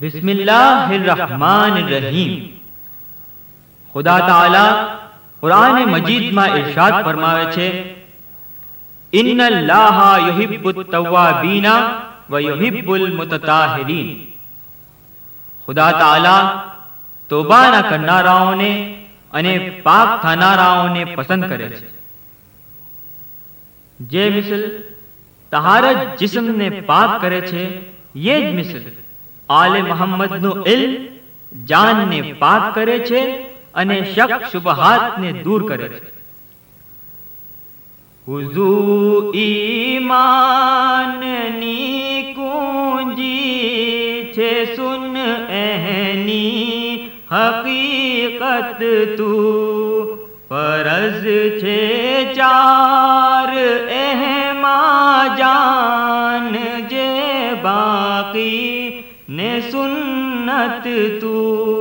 बिस्मिल्लाहिर्रहमानिर्रहीम। खुदा ताला कुरान मजीद में इरशाद फरमावे छे, इन्नल्लाहा युहिब्बुत तव्वाबीना व युहिब्बुल मुतताहिरीन। खुदा ताला तौबा करनाराओने अने पाक थनाराओने पसंद करे छे। जे मिसल तहारत जिस्म ने पाक करे छे, ये ज मिसल आले मोहम्मद नु इल्म जान ने पाक करे छे अने शक शुबहात ने दूर करे छे। हुजू ईमान नी कुंजी छे, सुन एहनी हकीकत तू फरज छे चार एहमा जान जे बाकी ने सुन्नत तू।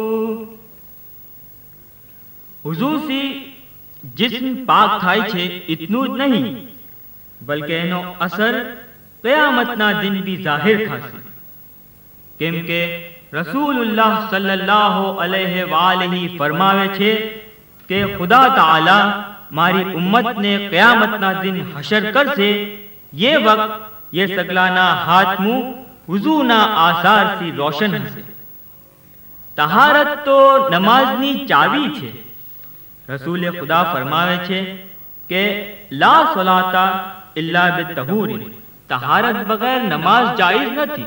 हुजूर सी जिस्म पाक थाय छे इतनु ज नहीं, बल्कि एनो असर क़यामतना दिन भी जाहिर थाशे। केम के रसूलुल्लाह सल्लल्लाहु अलैहि वालैहि फरमावे छे के खुदा ताला मारी उम्मत ने क़यामतना दिन हशर करशे। ये वक्त ये सगलाना हाथ मुंह हुजूना आसार सी रोशन हशे। तहारत तो नमाजनी चावी छे। रसूल खुदा फरमावे छे के ला सलाता इल्ला बितहूर, तहारत बगैर नमाज जायज नथी।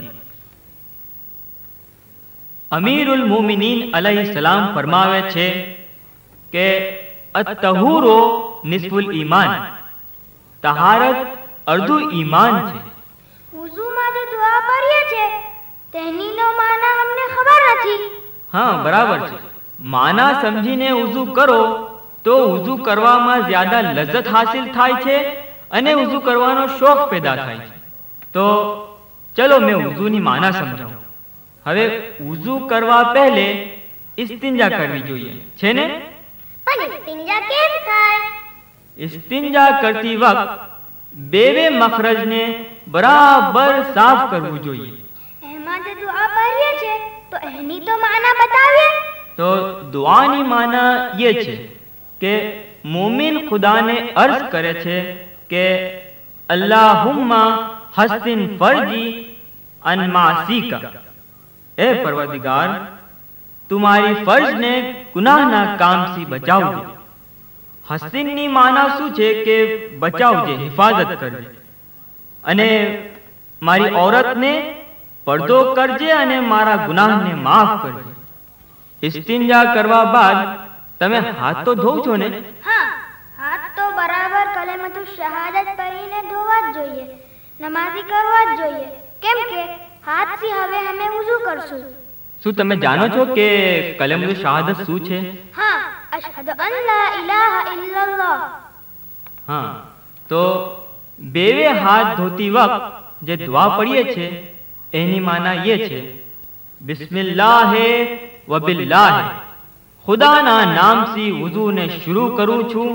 अमीरुल मोमिनीन अलैहिस्सलाम फरमावे छे के अत्तहूरो निस्फुल ईमान, तहारत अर्धु ईमान छे। वुजू में जो दुआ पढ़ीए छे तेनी नो माना हमने खबर नथी। हाँ बराबर छे। माना समझीने वुजू करो तो वुजू करवामां ज्यादा लज्जत हासिल थाय छे अने वुजू करवानो शौक पैदा थाय छे। तो चलो मैं वुजूनी माना समझाऊं। हवे वुजू करवा पहले इस्तिंजा करवी जोईए छे ने? पण इस्तिंजा केम थाय? इस्तिंजा करती वक्त बेवे मखरज ने बराबर साफ करवू जोईए। एमां जे दुआ पढ़ीए छे तो एनी तो माना बतावे। तो दुआनी माना ये छे के मोमिन खुदा ने अर्ज करे छे के अल्लाहुम्मा हस्सिन फर्जी अन मासीका, ए परवरदिगार तुम्हारी फर्ज ने गुनाह ना काम सी बचाव दे। हस्सिन नी माना शू छे के बचाव जे, हिफाजत करजे। अने मारी औरत ने पर्दो करजे अने मारा गुनाह ने माफ करजे। इस्तिंजा करवा बाद तमे हाथ तो धोव छो ने? हाँ, हाथ तो बराबर कलेमतुल शहादत पढ़ीने धोवा ज जोईए, नमाजी करवा ज जोईए। केम के हाथ से हवे हमें वुजू करशु। शू तमे जानो छो के कलेमतुल शहादत शू छे? हाँ, अशहदु अन ला इलाहा इल्लल्लाह। हाँ, तो बेवे हाथ धोती वक्त जे दुआ पढ़ीए छे एनी माना ये छे, बिस्मिल्लाह व बिल्लाह, खुदाना नाम सी वुजू ने शुरू करूं छूं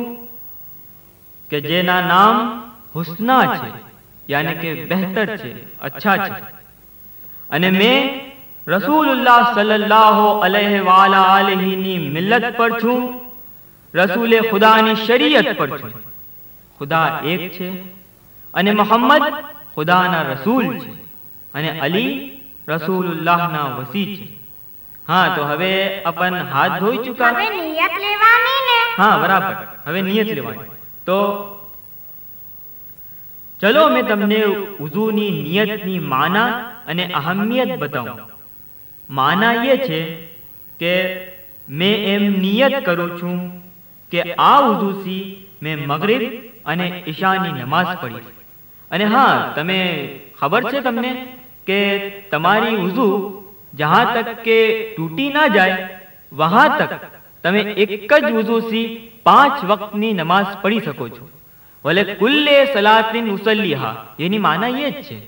के जेना नाम हुस्ना छे, यानी के बेहतर छे, अच्छा छे। अने मैं रसूलुल्लाह सल्लल्लाहु अलैहि वालैहि नी मिल्लत पर छूं, रसूल खुदानी शरीयत पर छूं। खुदा एक छे अने मोहम्मद खुदाना रसूल छे अने अली रसूलुल्लाह ना वसी छे। हाँ, तो हवे अपन हाथ धोई चुका। हवे नियत लेवानी ने? हाँ बराबर, हवे नियत लेवानी। तो चलो मैं तमने वुजूनी नियतनी माना अने अहमियत बताऊं। माना ये छे के मैं एम नियत करूं छूं के आ वुजू सी मैं मगरिब अने ईशानी नमाज पढ़ी। अने हाँ, तमे खबर छे तमने के तमारी वुजू जहां तक के टूटी ना जाए वहां तक तमे एक ज वुजू सी 5 वक्तनी नमाज पढ़ी सको छो। वले कुल्ले सलातिन उसल्लीहा, यानी माना ये ज छे।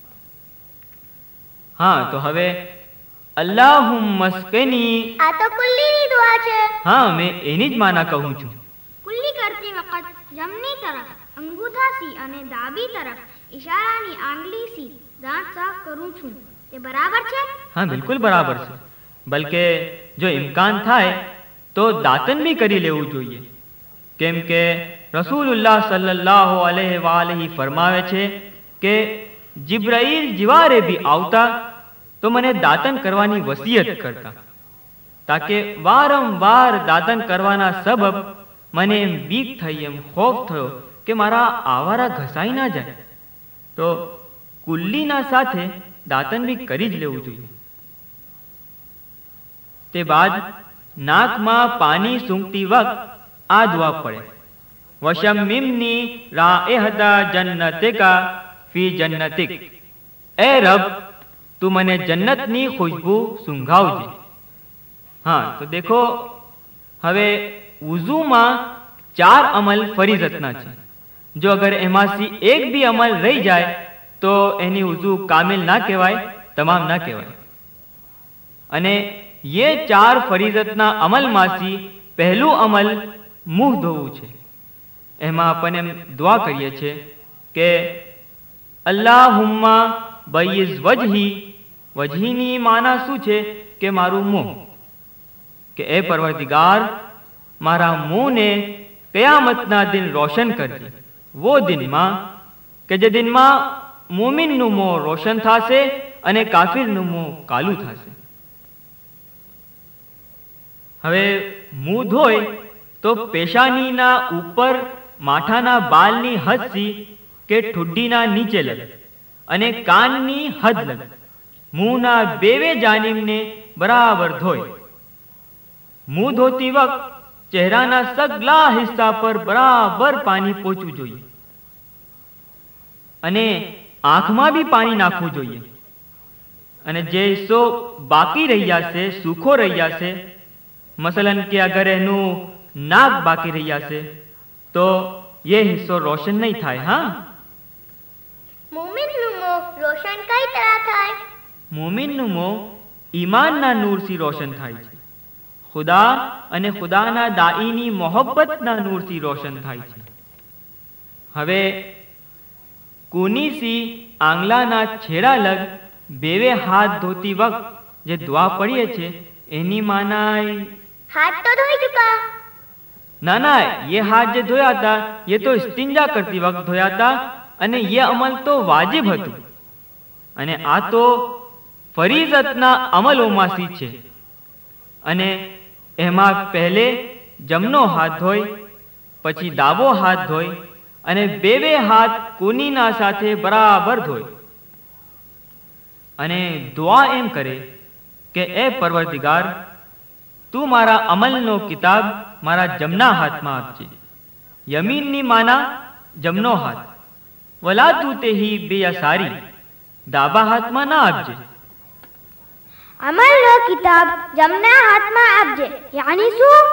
हाँ, तो हवे अल्लाहुम्मस्किनी, आ तो कुल्ली नी दुआ छे। हाँ, मैं एनी ज माना कहूं छूं। कुल्ली करती वक्त जमनी तरफ अंगूठा सी अने डाबी तरफ इशारानी आंगली सी दांत साफ करूं छूं। એ બરાબર છે? હા, બિલકુલ બરાબર છે. બલકે જો ઇમ્કાન થાય તો દાતન બી કરી લેવું જોઈએ. કેમ કે રસૂલુલ્લાહ સલ્લલ્લાહુ અલૈહિ વાલૈહિ ફરમાવે છે કે જિબ્રાઈલ જીવારે બી આવતા તો મને દાતન કરવાની વસિયત કરતા, તાકે વારંવાર દાતન કરવાના સબબ મને એમ બીક થઈ, એમ ખોફ થયો કે મારા આવારા ઘસાઈ ના જાય, તો કુલ્લીના સાથે દાતન બી કરી જ લેવું જોઈએ. તે બાદ નાકમાં પાણી સૂંઘતી વખત આ દુઆ પડે, વશમ્મિમની રાઇહતા જન્નતિકા ફી જન્નતિક. એ રબ, તું મને જન્નતની ખુશ્બુ સૂંઘાવજે. હા, તો દેખો હવે વુઝુમાં 4 અમલ ફરીઝતના છે. જો અગર એમાંથી એક બી અમલ રહી જાય તો એની વુઝુ કામિલ ના કહેવાય, તમામ ના કહેવાય. અને ये 4 ફરીઝતના અમલમાંથી પહેલું અમલ મુંહ ધોવું છે. એમાં આપણે દુઆ કરીએ છીએ કે અલ્લાહુમ્મા બય્યિઝ વજહી. વજહીની માના શું છે કે મારું મુંહ, કે એ પરવરદિગાર મારા મુંહને કયામતના દિન રોશન કરજે. વો દિનમાં કે જે દિનમાં મોમિનનું મોં રોશન થશે અને કાફિરનું મોં કાલું થશે. હવે મુંહ ધોય તો પેશાનીના ઉપર માથાના બાલની હદથી કે ઠુડ્ડીના નીચે લગ અને કાનની હદ લગ મુંહના બેવે જાનિબને બરાબર ધોય. મુંહ ધોતી વખત ચહેરાના સગલા હિસ્સા પર બરાબર પાણી પોચવું જોઈએ અને આંખમાં બી પાણી નાખવું જોઈએ. અને જે હિસ્સો બાકી રહ્યા છે, સૂખો રહ્યા છે, મસલન કે અગર એનું નાક બાકી રહ્યા છે તો એ હિસ્સો રોશન નહીં થાય. હા, મોમિનનું મોં રોશન કઈ તરહ થાય? મોમિનનું મોં ઈમાનના નૂરથી રોશન થાય છે. ખુદા અને ખુદાના દાઈની મોહબ્બતના નૂરથી રોશન થાય છે. હવે કુનીસી આંગલાના છેડા લગ બેવે હાથ ધોતી વખત જે દુઆ પડીએ છે એની માનાય હાથ તો ધોઈ ચુકા. ના ના, ये हाथ જે ધોયા હતા ये તો ઇસ્તિંજા કરતી વખત ધોયા હતા અને ये અમલ તો વાજિબ હતું. અને આ તો ફરીઝતના અમલોમાંથી છે. અને એમાં પહેલે જમણો હાથ ધોય, પછી ડાબો હાથ ધોય અને બેવે હાથ કુનીના સાથે બરાબર ધોય અને દુઆ એમ કરે કે એ પરવરદિગાર, તું મારા અમલનો કિતાબ મારા જમણા હાથમાં આપજે. યમીનની માના જમણો હાથ. વલા તું તે હી બેયસારી, ડાબા હાથમાં ના આપજે. અમલનો કિતાબ જમણા હાથમાં આપજે યાની શું?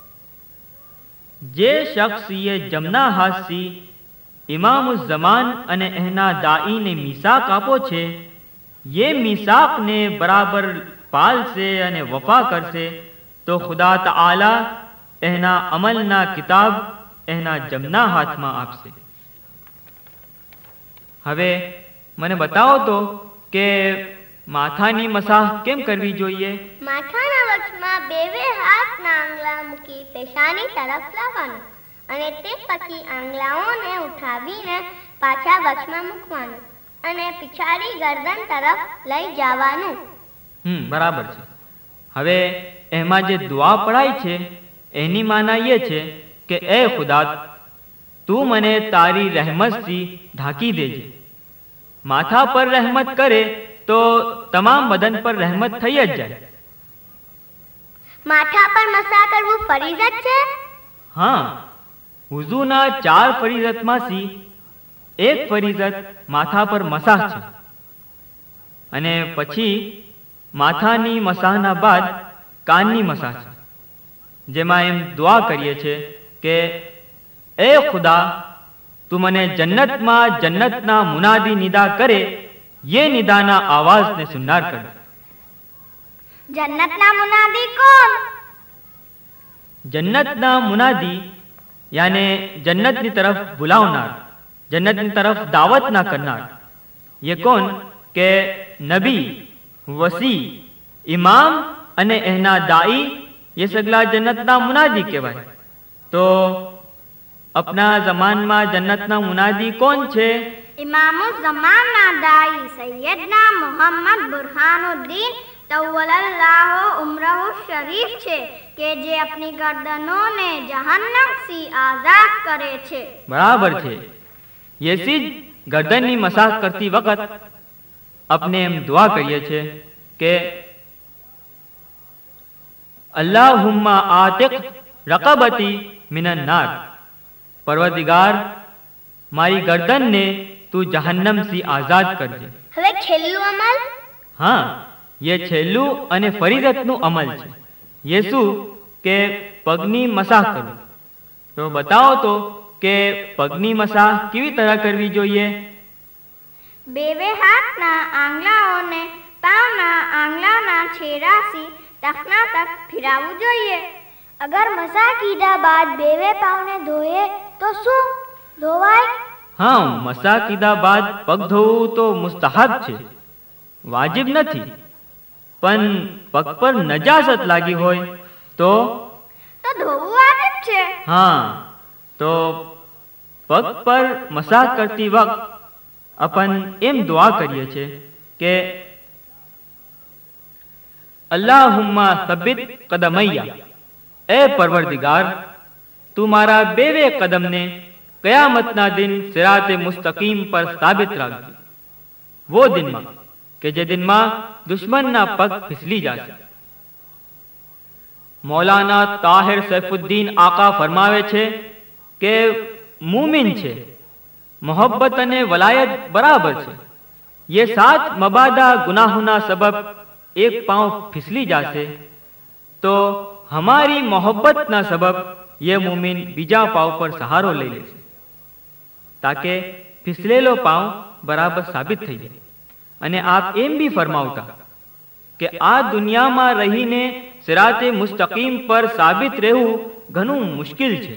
જે શખ્સ એ જમણા હાથથી ઇમામુ ઝમાન અને એના દાઈને મિસાક આપો છે, ये મિસાકને બરાબર પાલશે અને વફા કરશે તો ખુદા તઆલા એના અમલના કિતાબ એના જમણા હાથમાં આપશે. હવે મને બતાવો તો કે માથાની મસાહ કેમ કરવી જોઈએ? માથાના વચમાં બેવે હાથના આંગળા મૂકી પેશાની તરફ લાવવાનું અને તે પછી આંગળાઓને ઉઠાવીને પાછા વચમાં મૂકવાનું અને પિછાડી ગરદન તરફ લઈ જવાનું. બરાબર છે. હવે એમાં જે દુઆ પડાય છે એની માના એ છે કે એ ખુદા, તું મને તારી રહેમતથી ઢાંકી દેજે. માથા પર રહેમત કરે તો તમામ બદન પર રહેમત થઈ જ જાય. માથા પર મસા કરવું ફરીઝત છે? હા, વુઝુના 4 ફરીઝતમાંથી એક ફરીઝત માથા પર મસાહ છે. અને પછી માથાની મસાહના બાદ કાનની મસાહ છે, જેમાં એમ દુઆ કરીએ છીએ કે એ ખુદા, તું મને જન્નતમાં જન્નતના મુનાદી નિદા કરે ये નિદાના આવાજને સુનાર કર. જન્નતના મુનાદી કોણ? જન્નતના મુનાદી યાને જન્નતની તરફ બુલાવનાર, જન્નતની તરફ દાવત ના કરનાર. ये कौन? કે નબી વસી, ઇમામ અને એના દાઈ એ સગલા જન્નતના મુનાદી કહેવાય. તો अपना जमान में जन्नत ना मुनादी कौन छे? इमाम ज़माना दाई सैयदना मोहम्मद बुरहानुद्दीन तव्वलल्लाहु उम्रहु शरीफ छे के जे अपनी गर्दनों ने जहन्नम से आजाद करे छे. बराबर छे. येसी गर्दन नी मसाज करती वक्त अपने एम दुआ करिए छे के अल्लाहुम्मा आतिक रक़बती मिनन नार. परवरदिगार मारी गर्दन ने तू जहन्नम से आजाद करजे. હવે છેલ્લું અમલ? हाँ, ये छेल्लू अने फरीजतनु अमल छे. ये शू के पगनी मसाह करो. तो बताओ तो के पगनी मसाह केवी तरह करवी जोईए? बेवे हाथना आंगळाओने पावना आंगळाना छेडाથી ટખના તક ફિરાવવું જોઈએ. अगर मसा कीधा बाद बेवे पावने धोए तो शू धोवाय? हाँ, मसा कीधा बाद पग धोवू तो मुस्तहब छे, वाजिब नहीं. पण पग पर नजासत लागी होय तो धोवू वाजिब छे. हाँ, तो पग पर मसा करती वक्त अपन एम दुआ करिए छे के अल्लाहुम्मा सब्बित कदमैया. ए परवरदिगार, तू मारा बेवे कदम ने कयामतना दिन सिराते मुस्तकीम पर साबित राखजे. वो दिन में के जे दिन में दुश्मन ना पग फिसली जासे. मौलाना ताहिर सैफुद्दीन आका फरमावे छे के मुमिन छे, मोहब्बत अने वलायत बराबर छे. ये 7 मबादा गुनाहोना सबब एक पांव फिसली जासे तो हमारी मोहब्बत ना सबब ये मुमिन बीजा पाव पर सहारो ले ले ताकि फिसलेलो पाव बराबर साबित थई जाए. अने आप एम भी फरमावता कि आ दुनिया में रहीने सिराते मुस्तकीम पर साबित रहવું घणું मुश्किल छे.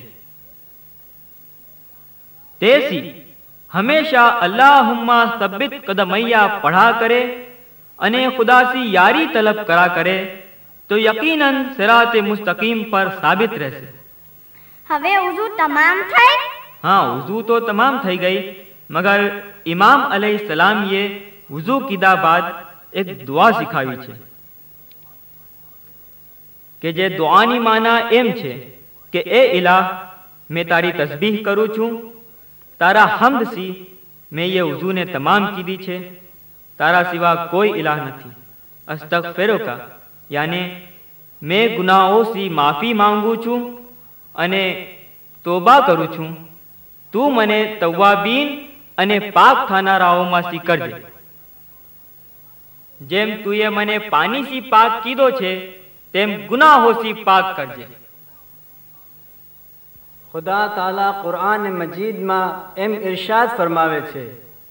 तेसी हमेशा अल्लाहुम्मा सब्बित कदमैया पढ़ा करे अने खुदा सी यारी तलब करा करे तो यकीनन सिराते मुस्तकीम पर साबित रहसे. हवे वुजू तमाम थाय? हाँ, वुजू तो तमाम थई गई, मगर इमाम अलैहिस्सलाम ये वुजू कीधा बाद एक दुआ सिखावी छे के जे दुआनी माना एम छे के ए इलाह, मैं तारी तस्बीह करूं छूं, तारा हम्द सी मैं ये वुजू ने तमाम कीधी छे, तारा सिवा कोई इलाह नहीं. अस्तगफिरुका यानी मैं गुनाहों से माफी मांगू छूं अने तोबा करूं छूं. तू मने तव्वाबीन अने पाक थानाराओमांथी करजे. जेम तुए मने पानी सी पाक कीधो छे तेम गुनाहों सी पाक करजे. खुदा ताला कुरान मजीद में एम इरशाद फरमावे छे,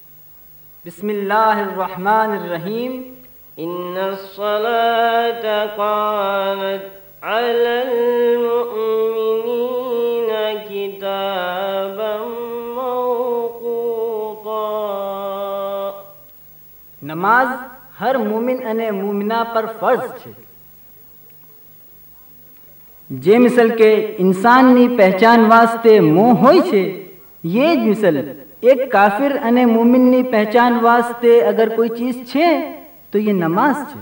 बिस्मिल्लाहिर्रहमानिर्रहीम, इन्नस्सलात कानत अलल मुमिनीन किताबम मौक़ूता. नमाज हर मुमिन अने मुमिना पर फर्ज छे. जे मिसल के इंसान नी पहचान वास्ते मोह होय छे, ये ज मिसल एक काफिर अने मुमिन नी पहचान वास्ते अगर कोई चीज छे तो ये नमाज छे.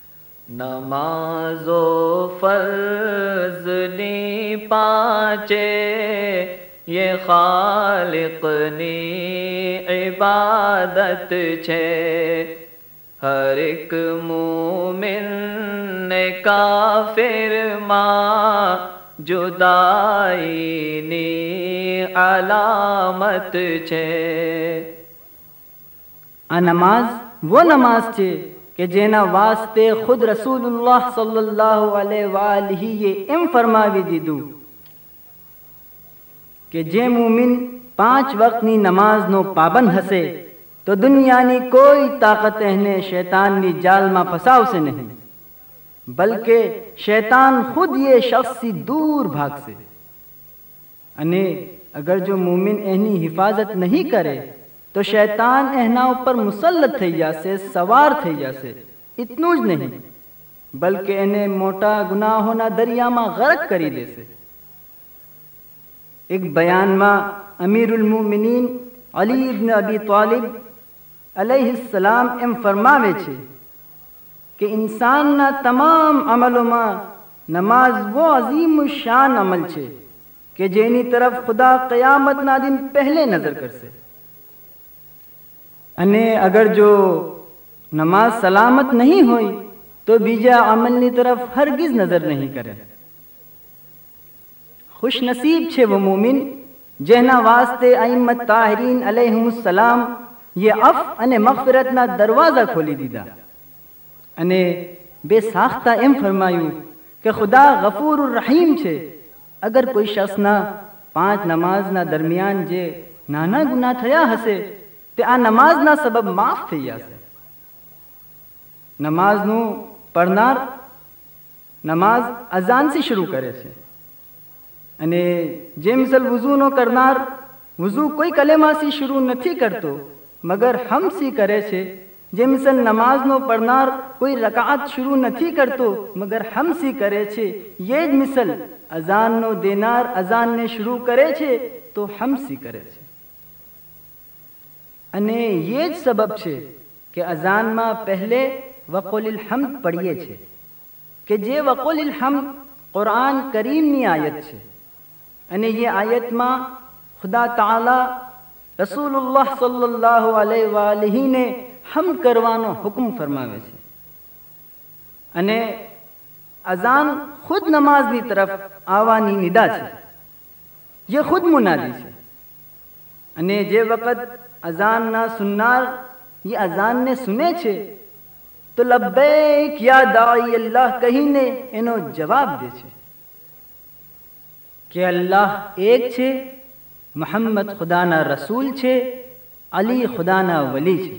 नमाजो फर्ज नी पाचे ये खालिक नी इबादत छे. हर एक मुमिन ने काफिर मां जुदाई नी अलामत छे. आ नमाज वो नमाज छे के जेना वास्ते खुद रसूलुल्लाह सल्लल्लाहु अलैहि वालिही ये एम फरमावी दीधुं के जे मुमिन 5 वक्त नी नमाज नो पाबंद हसे तो दुनियानी कोई ताकत एहने शैतान नी जाल में फसावसे नहीं, बल्कि शैतान खुद ये शख्स सी दूर भाग से. अने अगर जो मुमिन एहनी हिफाजत नहीं करे तो शैतान एहना ऊपर मुसल्लत थई जासे, सवार थई जासे એટલું જ નહીં બલકે એને મોટા ગુનાહોના દરિયામાં ગરક કરી દેશે. એક બયાનમાં અમીરુલ મુમિનીન અલી ઇબ્ન અબી તાલિબ અલૈહિસ્સલામ એમ ફરમાવે છે કે ઇન્સાનના તમામ અમલોમાં નમાઝ વો અઝીમ શાન અમલ છે કે જેની તરફ ખુદા કયામતના દિન પહેલે નજર કરશે. અને અગર જો નમાઝ સલામત નહીં હોય તો બીજા અમલની તરફ હરગિઝ નજર નહીં કરે. ખુશનસીબ છે वो મોમિન જેના વાસ્તે અઈમ્મત તાહિરીન અલૈહિમુસ્સલામ ये અફ અને મગફિરતના દરવાજા ખોલી દીધા અને બે સાખ્તા એમ ફરમાયું કે ખુદા ગફૂર રહીમ છે. અગર કોઈ શખ્સના 5 નમાઝના દરમિયાન જે નાના ગુનાહ થયા હશે તે આ નમાઝના સબબ માફ થઈ જશે. નમાઝનું પડનાર નમાઝ અઝાનથી શરૂ કરે છે અને જે મિસલ વઝૂનો કરનાર વઝૂ કોઈ કલેમાથી શરૂ નથી કરતો મગર હમસી કરે છે. જે મિસલ નમાઝનો પડનાર કોઈ રકાત શરૂ નથી કરતો મગર હમસી કરે છે. ये જ મિસલ અઝાનનો દેનાર અઝાનને શરૂ કરે છે તો હમસી કરે છે. અને ये જ સબબ છે કે અઝાનમાં પહેલે વકુલિલ હમ્દ પઢીએ છે કે જે વકુલિલ હમ્દ કુરાન કરીમની આયત છે અને ये આયતમાં ખુદા તાલા રસૂલુલ્લાહ સલ્લલ્લાહુ અલૈહિ વાલિહી ને હમ્દ કરવાનો હુકમ ફરમાવે છે. અને અઝાન ખુદ નમાઝની તરફ આવવાની નિદા છે. ये ખુદ મુનાદી છે અને જે વખત અઝાનના સુનનાર ये અઝાનને સુને છે તો લબ્બૈક યા દાઈ અલ્લાહ કહીને એનો જવાબ દે છે કે અલ્લાહ એક છે, મોહમ્મદ ખુદાના રસૂલ છે, અલી ખુદાના વલી છે.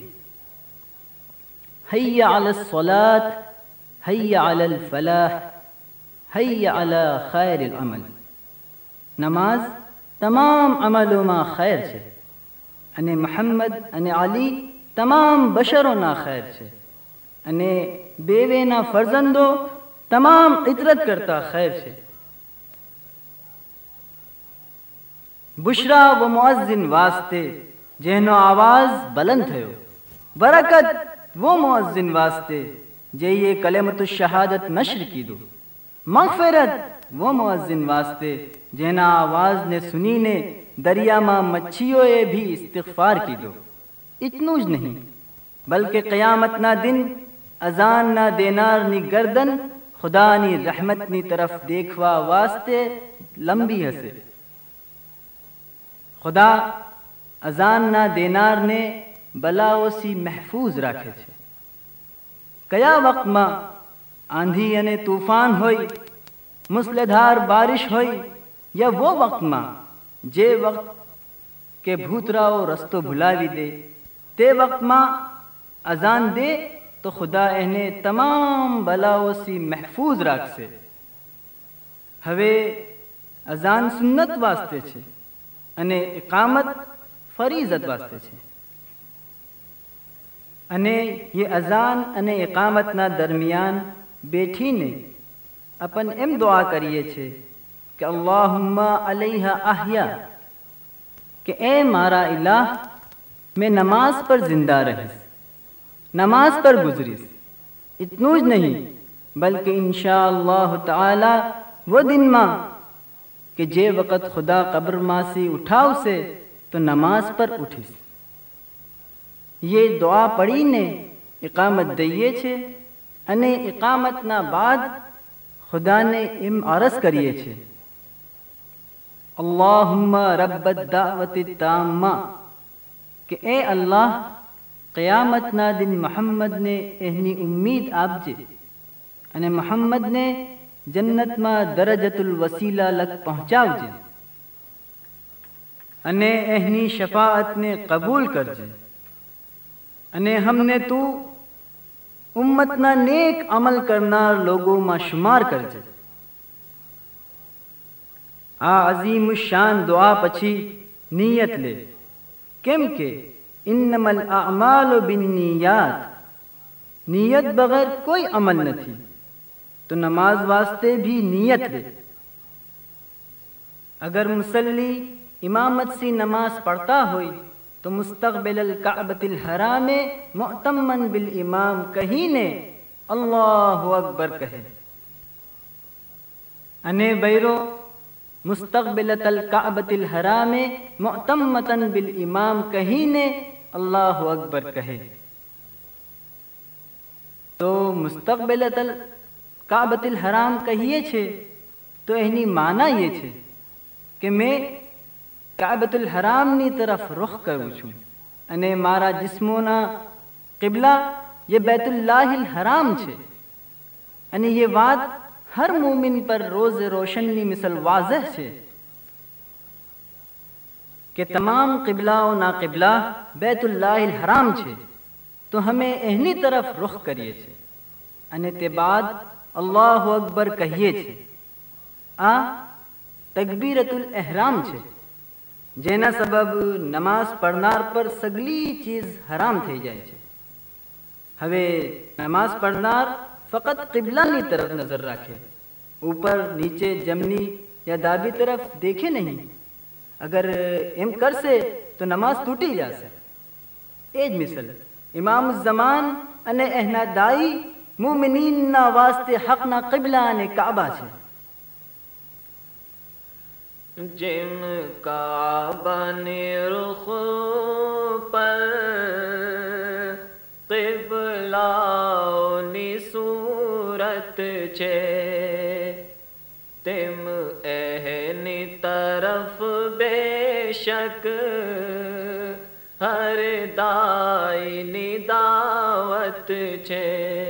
હૈયા અલા સલાત, હૈયા અલા ફલાહ, હૈયા અલા ખૈરિલ અમલ. નમાઝ તમામ અમલોમાં ખૈર છે અને મોહમ્મદ અને અલી તમામ બશરોના ખૈર છે અને બેવેના ફરજંદો તમામ ઇતરત કરતા ખૈર છે. બુશરા વ મુઅઝ્ઝિન વાસ્તે જેનો આવાજ બલંદ થયો. બરકત વો મુઅઝ્ઝિન વાસ્તે જે ये કલેમતુ શહાદત નશ્ર કીધું. મગફિરત વો મુઅઝ્ઝિન વાસ્તે જેના આવાજને સુનીને દરિયામાં મચ્છીઓએ ભી ઇસ્તિગફાર કીધો. ઇતનું જ નહીં બલકે કયામતના દિન અઝાનના દેનારની ગરદન ખુદાની રહેમતની તરફ દેખવા વાસ્તે લંબી હશે. ખુદા અઝાનના દેનારને બલાઓથી મહેફૂઝ રાખે છે. કયા વક્તમાં આંધી અને તૂફાન હોય, મુસલધાર બારિશ હોય યા વો વક્તમાં જે વક્ત કે ભૂતરાઓ રસ્તો ભૂલાવી દે તે વક્તમાં અઝાન દે તો ખુદા એને તમામ બલાઓથી મહેફૂઝ રાખશે. હવે અઝાન સુન્નત વાસ્તે છે અને ઇકામત ફરીઝત વાસ્તે છે. અને ये અઝાન અને ઇકામતના દરમિયાન બેઠીને अपन એમ દુઆ કરીએ છીએ કે અલ્લાહુમ્મા અલૈહા અહયા, કે એ મારા ઇલાહ मैं नमाज पर जिंदा रहीश, नमाज पर गुजरीश. इतનું જ નહીં बल्कि इंशाअल्लाह ताला वो दिन માં કે જે વખત ખુદા કબ્રમાંથી ઉઠાવશે તો નમાઝ પર ઉઠીશ. ये દુઆ પડીને ઇકામત દઈએ છે અને ઇકામતના બાદ ખુદાને એમ અરજ કરીએ છીએ અલ્લાહુમ્મા રબ્બદ દાવતી તામ્મા, કે એ અલ્લાહ કયામતના દિન મોહમ્મદને એની ઉમ્મીદ આપજે અને મોહમ્મદને જન્નતમાં દરજતુલ વસીલા લગ પહોંચાવજે અને એની શફાઅતને કબૂલ કરજે અને હમને તું ઉમ્મતના નેક અમલ કરનાર લોગોમાં શુમાર કરજે. આ અઝીમ શાન દુઆ પછી નિયત લે, કેમ કે ઇન્નમલ અમાલુ બિન્નિયાત, નિયત બગર કોઈ અમલ નથી, તો નમાઝ વાસ્તે ભી નિયત ले। अगर मुसल्ली इमामत सी नमाज पढ़ता हो तो मुस्तक़बिल काबतिल हराम मुअतम्मन बिल इमाम कहीने अल्लाहु अकबर कहे, अने बैरो मुस्तक़बिलतल काबतिल हराम मुअतम्मतन बिल इमाम कहीने अल्लाहु अकबर कहे। तो मुस्तक़बिलतल काबतिल हराम कहिए छे तो एनी माना ये छे कि मैं काबतुल हरामनी तरफ रुख करूँ छूँ अने मारा जिस्मोना किबला ये बैतुल्लाहिल हराम छे। अने ये बात हर मोमिन पर रोज रोशननी मिसल वाज़ह छे कि तमाम किबलाओ ना किबला बैतुल्लाहिल हराम छे, तो हमें एहनी तरफ रुख करिए छे अने ते बाद अल्लाहु अकबर कहिए छे। आ तकबीरतुल एहराम छे, जेना सबब नमाज पढ़नार पर सगली चीज हराम थई जाय छे। हवे नमाज पढ़नार फकत किबलानी तरफ नजर राखे, ऊपर नीचे जमनी या दाबी तरफ देखे नहीं। अगर एम करसे तो नमाज तूटी जासे। एज मिसल इमाम ज़मान अने एहना दाई मुमिनीन ना वास्ते हक ना किबला अने काबा छे। जिन काबा ने रुख पर किबलाओनी सूरत छे, तिम एहनी तरफ बेशक हर दाईनी दावत छे।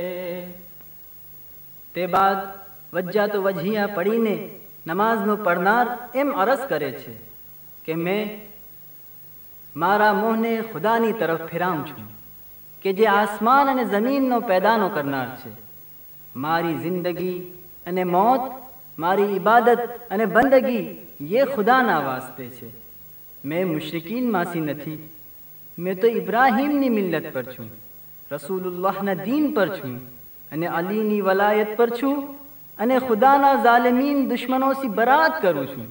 ते बाद वज्जा तो वजिया पढ़ीने नमाज नो पढ़नार एम अरज करे छे कि मैं मारा मोहने खुदानी तरफ फिराम छूं कि जे आसमान अने जमीन नो पैदानो करनार छे। मारी जिंदगी अने मौत, मारी इबादत अने बंदगी ये खुदा ना वास्ते छे। मैं मुशरिकीन मासी नथी, मैं तो इब्राहिम नी मिल्लत पर छूं, रसूलुल्लाह ना दीन पर छूं अने अली नी वलायत पर छूं अने खुदाना जालिमीन दुश्मनों से बरात करूँ छूं।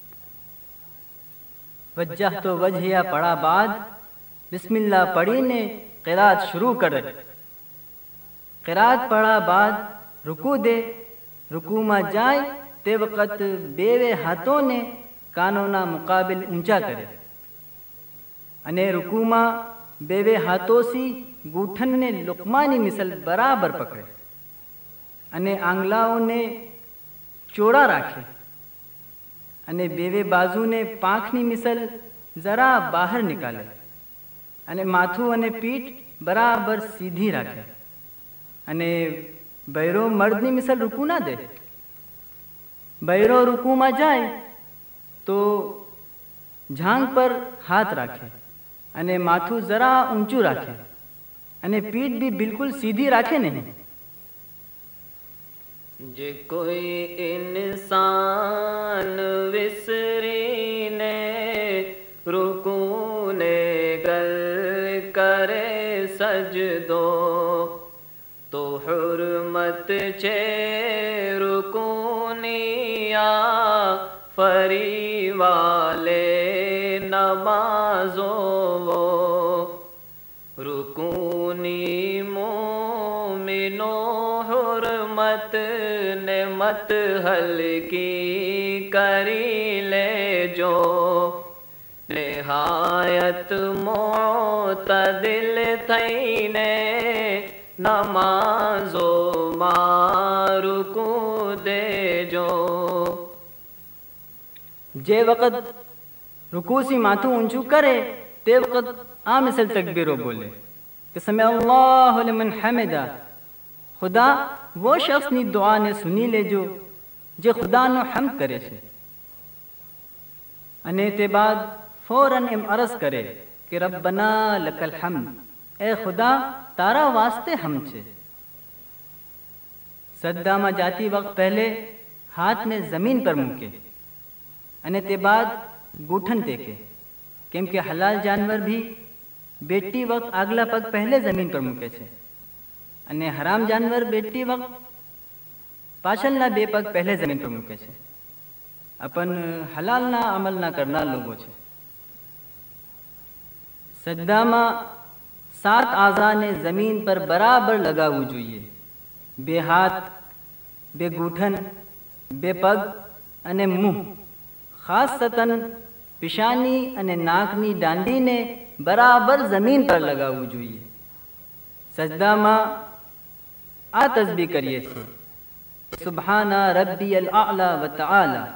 वज्जा तो वजहिया पढ़ा बाद बिस्मिल्लाह पढ़ी ने क़िरात शुरू कर। क़िरात पढ़ा बाद रुकू दे, रुकू में जाए ते वक़्त बेवे हाथों ने कानोना मुकाबिल ऊंचा करे अने रुकू में बेवे हाथों सी गूठन ने लुकमानी मिसल बराबर पकड़े अने आंगलाओं ने चोड़ा राखे अने बेवे बाजू ने पाखनी मिसल जरा बाहर निकाले अने माथू अने पीठ बराबर सीधी राखे अने बैरो मर्दनी मिसल रुकू ना दे। बैरो रुकू में जाए तो झांग पर हाथ राखे अने माथू जरा ऊंचू राखे अने पीठ भी बिल्कुल सीधी राखे नहीं। जे कोई इंसान विसरीने रुकूने गल करे सजदो, तो हुर्मत छे रुकूनिया फरी वाले नमाजो। रुकूनी मोमिनो हुर्मत ने मत हल्की करी ले जो, निहायत मोतदिल थईने नमाजो मारुकू दे जो। जे वक़्त रुकू सी माथू ऊंचू करे ते वक़्त आ मिसल तकबीरो बोले कि समी अल्लाहु लिमन हमिदा। खुदा वो शख्स नी दुआ ने सुनी ले जो जे खुदा नो हम्द करे छे अने ते बाद फौरन एम अर्ज करे कि रब्बना लकल हम्द, ए खुदा तारा वास्ते हम छे। सद्दा में जाती वक्त पहले हाथ ने जमीन पर मूके अने ते बाद गूठन देखे, केम के हलाल जानवर भी बेटी वक्त आगला पग पहले जमीन पर मूके छे અને હરામ જાનવર બેઠતી વખત પાછળના બે પગ પહેલે જમીન પર મૂકે છે. अपन हलालना अमलना करना लोगों છે. સજદામાં 7 આઝાને જમીન પર બરાબર લગાવવું જોઈએ. 2 હાથ, 2 ગૂંઠણ, 2 પગ અને મુંહ, ખાસતન पिशानी અને નાકની દાંડીને બરાબર જમીન પર લગાવવું જોઈએ. સજદામાં આ તસ્બીહ કરીએ છીએ, સુબહાના રબ્બિયલ આલા વ તઆલા.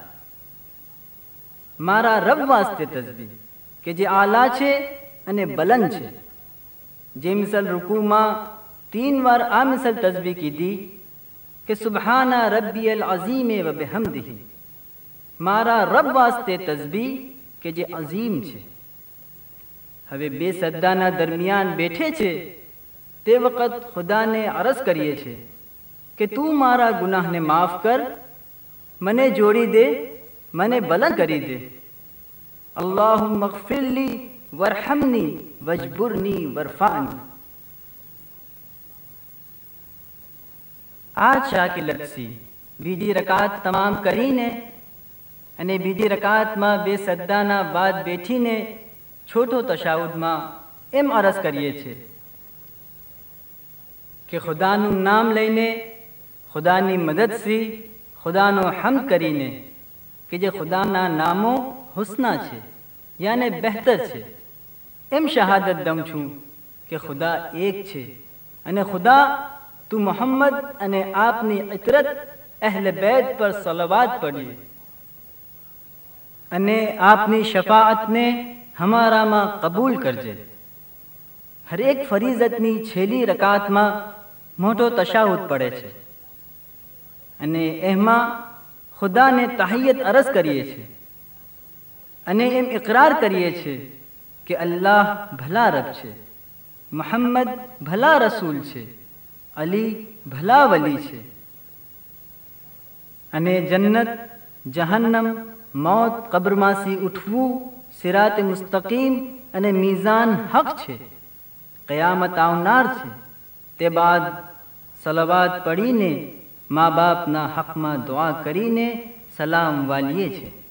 મારા રબ વાસ્તે તસ્બીહ કે જે આલા છે અને બલંદ છે. જે મિસલ રૂકુમાં 3 વાર આ મિસલ તસ્બીહ કીધી કે સુબહાના રબ્બિયલ અઝીમ વ બિહમદિહી. મારા રબ વાસ્તે તસ્બીહ કે જે અઝીમ છે. હવે બે સજદાના દરમિયાન બેઠે છે તે વખત ખુદાને અરજ કરીએ છે કે તું મારા ગુનાહને માફ કર, મને જોડી દે, મને બલંદ કરી દે. અલ્લાહુમ્મ અગફિરલી વરહમની વજબુરની વરફાની. આ શાકી લક્ષી બીજી રકાત તમામ કરીને અને બીજી રકાતમાં બે સજદાના બાદ બેઠીને છોટો તશાહુદમાં એમ અરજ કરીએ છીએ કે ખુદાનું નામ લઈને, ખુદાની મદદથી, ખુદાનો હમ્દ કરીને કે જે ખુદાના નામો હુસ્ના છે યાને બહેતર છે, એમ શહાદત દઉં છું કે ખુદા એક છે અને ખુદા તું મોહમ્મદ અને આપની ઇતરત અહલે બેત પર સલાવત પઢીએ અને આપની શફાઅતને હમારામાં કબૂલ કરજે. હર એક ફરીઝતની છેલ્લી રકાતમાં મોટો તશાહુદ પડે છે અને એમાં ખુદાને તહિયત અરજ કરીએ છીએ અને એમ ઇકરાર કરીએ છીએ કે અલ્લાહ ભલા રબ છે, મોહમ્મદ ભલા રસૂલ છે, અલી ભલા વલી છે અને જન્નત, જહન્નમ, મોત, કબ્રમાંથી ઉઠવું, સિરાત મુસ્તકીમ અને મીઝાન હક છે, કયામત આવનાર છે. તે બાદ સલાવાત પડીને મા બાપના હકમાં દુઆ કરીને સલામ વાલીએ છે.